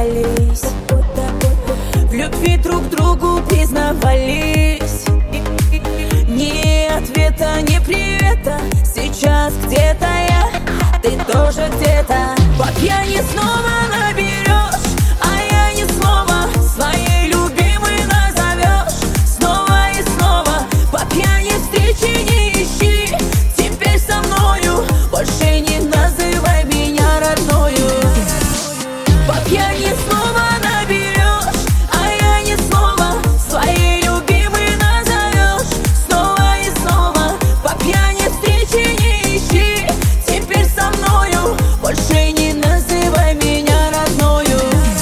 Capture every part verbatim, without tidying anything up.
расстались, в любви друг другу признавались. Ни ответа, ни привета, сейчас где-то я, ты тоже где-то. По пьяни снова наберешь, а я ни слова своей любимой назовешь. Снова и снова по пьяни встречи не ищи. Теперь со мною больше не называй меня родною. По пьяни снова наберешь, а я ни слова своей любимой назовешь. Снова и снова по пьяни встречи не ищи. Теперь со мною больше не называй меня родною.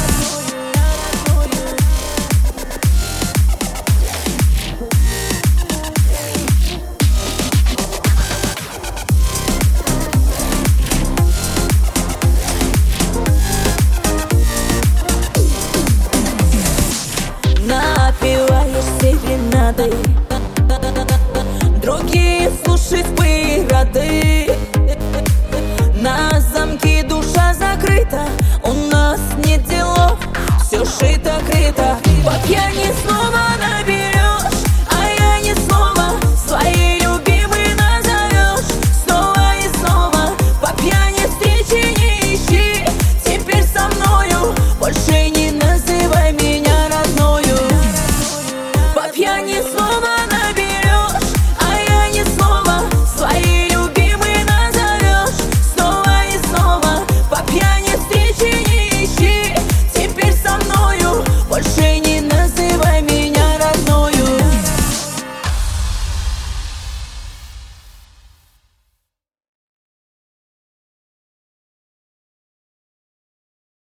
Напиваешься винадой, другие слушать бы рады. На замки душа закрыта, у нас нет делов, все шито-крыто. По пьяни